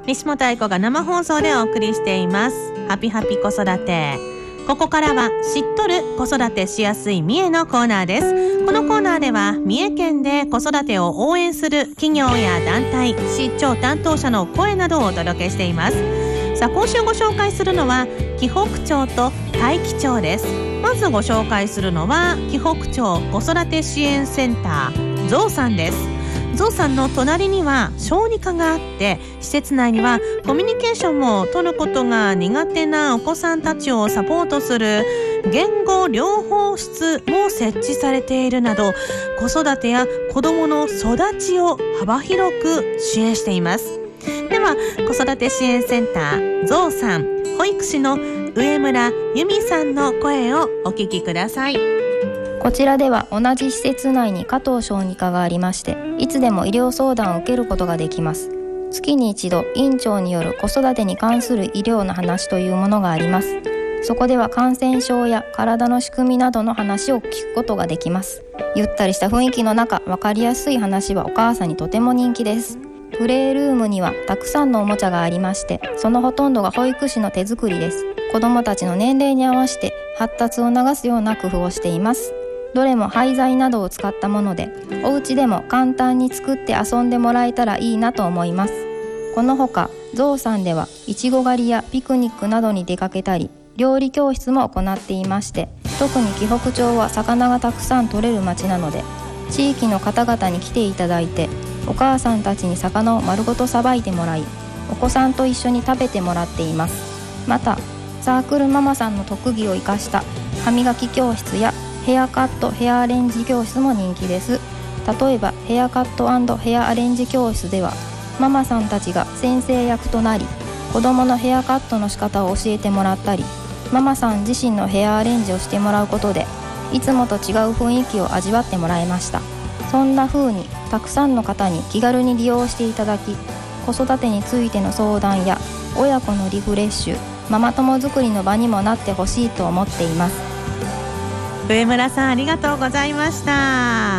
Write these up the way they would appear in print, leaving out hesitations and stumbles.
西本愛子が生放送でお送りしていますハピハピ子育て。ここからは知っとる子育てしやすい三重のコーナーです。このコーナーでは三重県で子育てを応援する企業や団体、市長担当者の声などをお届けしています。さあ今週ご紹介するのは紀北町と大樹町です。まずご紹介するのは紀北町子育て支援センターゾウさんです。ゾウさんの隣には小児科があって、施設内にはコミュニケーションも取ることが苦手なお子さんたちをサポートする言語療法室も設置されているなど、子育てや子どもの育ちを幅広く支援しています。では子育て支援センターゾウさん保育士の上村由美さんの声をお聞きください。 こちらでは同じ施設内に加藤小児科がありまして、いつでも医療相談を受けることができます。月に一度、院長による子育てに関する医療の話というものがあります。そこでは感染症や体の仕組みなどの話を聞くことができます。ゆったりした雰囲気の中、わかりやすい話はお母さんにとても人気です。プレイルームにはたくさんのおもちゃがありまして、そのほとんどが保育士の手作りです。子どもたちの年齢に合わせて発達を促すような工夫をしています。どれも廃材などを使ったもので、お家でも簡単に作って遊んでもらえたらいいなと思います。このほかゾウさんではいちご狩りやピクニックなどに出かけたり、料理教室も行っていまして、特に紀北町は魚がたくさん取れる町なので、地域の方々に来ていただいて、お母さんたちに魚を丸ごとさばいてもらい、お子さんと一緒に食べてもらっています。またサークルママさんの特技を生かした歯磨き教室やヘアカット・ヘアアレンジ教室も人気です。例えばヘアカット&ヘアアレンジ教室では、ママさんたちが先生役となり、子どものヘアカットの仕方を教えてもらったり、ママさん自身のヘアアレンジをしてもらうことで、いつもと違う雰囲気を味わってもらいました。そんな風にたくさんの方に気軽に利用していただき、子育てについての相談や親子のリフレッシュ、ママ友作りの場にもなってほしいと思っています。 上村さんありがとうございました。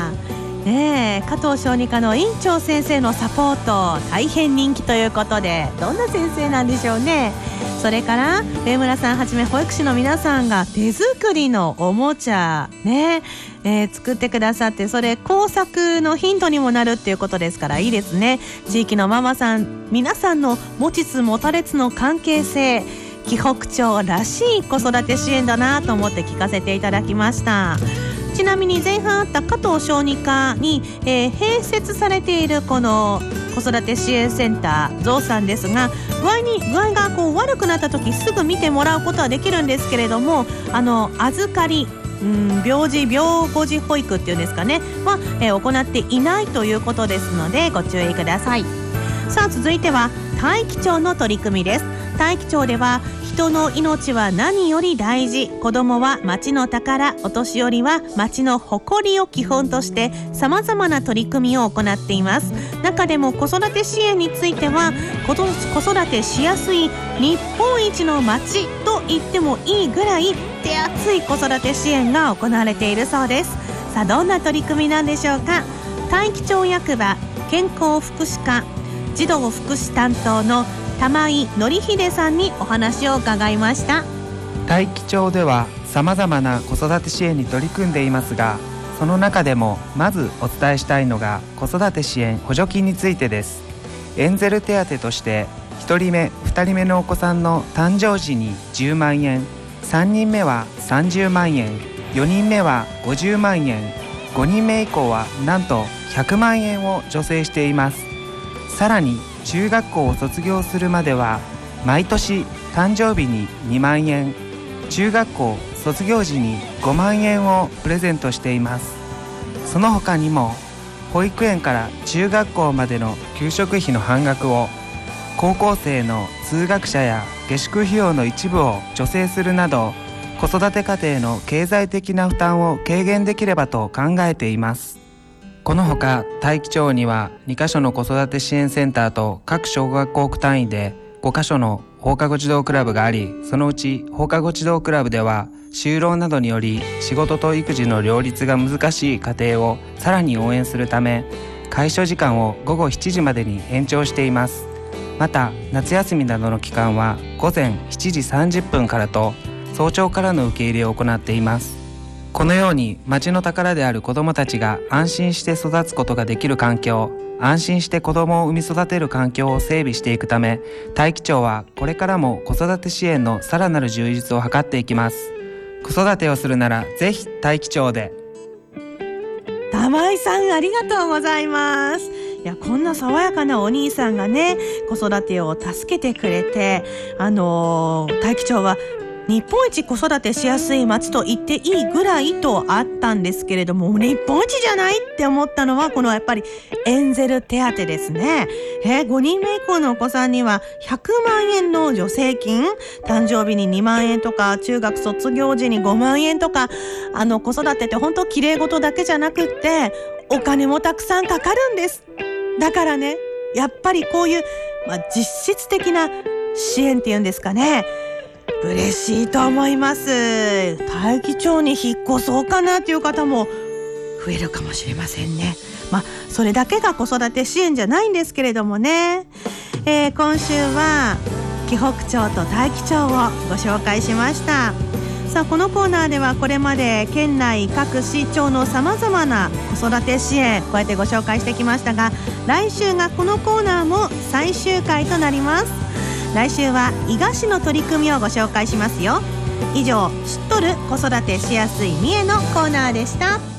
加藤小児科の院長先生のサポート大変人気ということで、どんな先生なんでしょうね。それから上村さんはじめ保育士の皆さんが手作りのおもちゃ作ってくださって、それ工作のヒントにもなるっていうことですから、いいですね。地域のママさん皆さんの持ちつ持たれつの関係性、紀北町らしい子育て支援だなと思って聞かせていただきました。ちなみに前半あった加藤小児科に、併設されているこの子育て支援センターゾウさんですが、具合が悪くなった時すぐ見てもらうことはできるんですけれども、預かり病後児保育っていうんですかねは、行っていないということですのでご注意ください。さあ続いては大樹町の取り組みです。大樹町では人の命は何より大事、子どもは町の宝、お年寄りは町の誇りを基本として様々な取り組みを行っています。中でも子育て支援については、子育てしやすい日本一の町と言ってもいいぐらい手厚い子育て支援が行われているそうです。さあどんな取り組みなんでしょうか。大樹町役場健康福祉課児童福祉担当の玉井則秀さんにお話を伺いました。 大樹町では様々な子育て支援に取り組んでいますが、その中でもまずお伝えしたいのが子育て支援補助金についてです。エンゼル手当として1人目2人目のお子さんの誕生時に10万円、3人目は30万円、4人目は50万円、5人目以降はなんと100万円を助成しています。さらに中学校を卒業するまでは毎年誕生日に2万円、中学校卒業時に5万円をプレゼントしています。その他にも保育園から中学校までの給食費の半額を、高校生の通学者や下宿費用の一部を助成するなど、子育て家庭の経済的な負担を軽減できればと考えています。このほか大樹町には2カ所の子育て支援センターと各小学校区単位で5カ所の放課後児童クラブがあり、そのうち放課後児童クラブでは就労などにより仕事と育児の両立が難しい家庭をさらに応援するため、開所時間を午後7時までに延長しています。 また夏休みなどの期間は午前7時30分からと早朝からの受け入れを行っています。このように町の宝である子どもたちが安心して育つことができる環境、安心して子どもを産み育てる環境を整備していくため、大樹町はこれからも子育て支援のさらなる充実を図っていきます。子育てをするならぜひ大樹町で。 玉井さん、ありがとうございます。いや、こんな爽やかなお兄さんがね、子育てを助けてくれて、大樹町は日本一子育てしやすい町と言っていいぐらいとあったんですけれども、日本一じゃないって思ったのはこのやっぱりエンゼル手当ですね。5人目以降のお子さんには100万円の助成金、誕生日に2万円とか、中学卒業時に5万円とか、子育てって本当綺麗事だけじゃなくってお金もたくさんかかるんです。だからね、やっぱりこういう、実質的な支援っていうんですかね、嬉しいと思います。大樹町に引っ越そうかなという方も増えるかもしれませんね。それだけが子育て支援じゃないんですけれどもね、今週は紀北町と大樹町をご紹介しました。さあ、このコーナーではこれまで県内各市町のさまざまな子育て支援、こうやってご紹介してきましたが、来週がこのコーナーも最終回となります。来週は伊賀市の取り組みをご紹介しますよ。以上、知っとる子育てしやすい三重のコーナーでした。